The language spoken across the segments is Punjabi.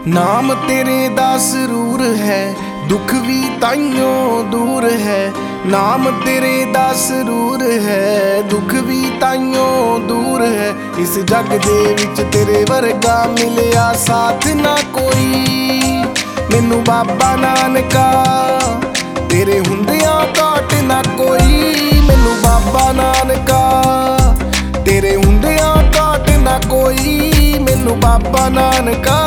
ਨਾਮ ਤੇਰੇ ਦਾ ਸਰੂਰ ਹੈ, ਦੁੱਖ ਵੀ ਤਾਈਓਂ ਦੂਰ ਹੈ। ਨਾਮ ਤੇਰੇ ਦਾ ਸਰੂਰ ਹੈ, ਦੁੱਖ ਵੀ ਤਾਈਓਂ ਦੂਰ ਹੈ। ਇਸ ਜੱਗ ਦੇ ਵਿੱਚ ਤੇਰੇ ਵਰਗਾ ਮਿਲਿਆ ਸਾਥ ਨਾ ਕੋਈ। ਮੈਨੂੰ ਬਾਬਾ ਨਾਨਕਾ ਤੇਰੇ ਹੁੰਦਿਆਂ ਘਾਟ ਨਾ ਕੋਈ। ਮੈਨੂੰ ਬਾਬਾ ਨਾਨਕਾ ਤੇਰੇ ਹੁੰਦਿਆਂ ਘਾਟ ਨਾ ਕੋਈ। ਮੈਨੂੰ ਬਾਬਾ ਨਾਨਕਾ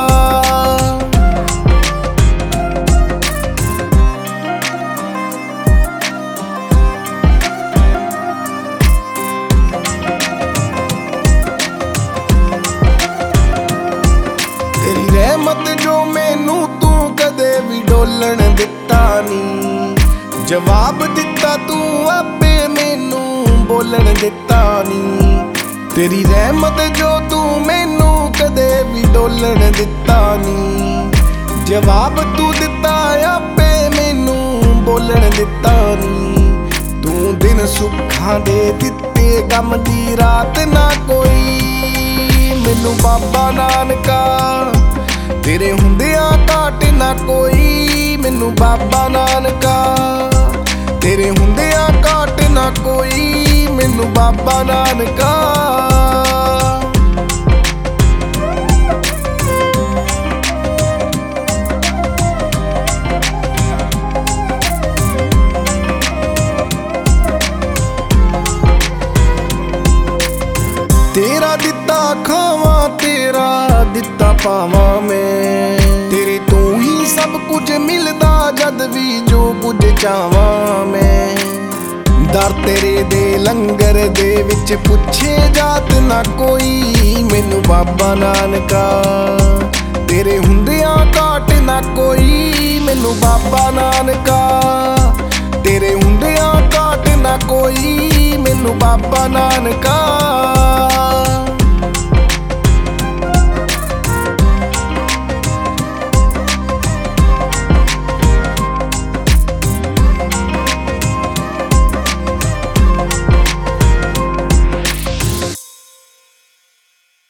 ਰਹਿਮਤ ਜੋ ਮੈਨੂੰ ਤੂੰ ਕਦੇ ਵੀ ਡੋਲਣ ਦਿੱਤਾ ਨੀ। ਜਵਾਬ ਦਿੱਤਾ ਤੂੰ ਆਪੇ ਮੈਨੂੰ ਬੋਲਣ ਦਿੱਤਾ ਨੀ। ਤੇਰੀ ਰਹਿਮਤ ਜੋ ਤੂੰ ਮੈਨੂੰ ਕਦੇ ਵੀ ਡੋਲਣ ਦਿੱਤਾ ਨੀ। ਜਵਾਬ ਤੂੰ ਦਿੱਤਾ ਆਪੇ ਮੈਨੂੰ ਬੋਲਣ ਦਿੱਤਾ ਨੀ। ਤੂੰ ਦਿਨ ਸੁੱਖਾਂ ਦੇ ਦਿੱਤੇ, ਗਮ ਦੀ ਰਾਤ ਨਾ ਕੋਈ। ਮੈਨੂੰ ਬਾਬਾ ਨਾਨਕਾ ਤੇਰੇ ਹੁੰਦਿਆਂ ਘਾਟ ਨਾ ਕੋਈ। ਮੈਨੂੰ ਬਾਬਾ ਨਾਨਕਾ ਤੇਰੇ ਹੁੰਦਿਆਂ ਘਾਟ ਨਾ ਕੋਈ। ਮੈਨੂੰ ਬਾਬਾ ਨਾਨਕਾ ਤੇਰਾ ਦਿੱਤਾ ਖਾਵਾਂ, ਤੇਰਾ ਦਿੱਤਾ ਪਾਵਾਂ ਮੈਂ। ਤੇਰੇ ਤੋਂ ਹੀ ਸਭ ਕੁਝ ਮਿਲਦਾ, ਜਦ ਵੀ ਜੋ ਕੁਝ ਚਾਹਾਂ ਮੈਂ। ਦਰ ਤੇਰੇ ਦੇ ਲੰਗਰ ਦੇ ਵਿੱਚ ਪੁੱਛੇ ਜਾਤ ਨਾ ਕੋਈ। ਮੈਨੂੰ ਬਾਬਾ ਨਾਨਕਾ ਤੇਰੇ ਹੁੰਦਿਆਂ ਘਾਟ ਨਾ ਕੋਈ। ਮੈਨੂੰ ਬਾਬਾ ਨਾਨਕਾ ਤੇਰੇ ਹੁੰਦਿਆਂ ਘਾਟ ਨਾ ਕੋਈ। ਮੈਨੂੰ ਬਾਬਾ ਨਾਨਕਾ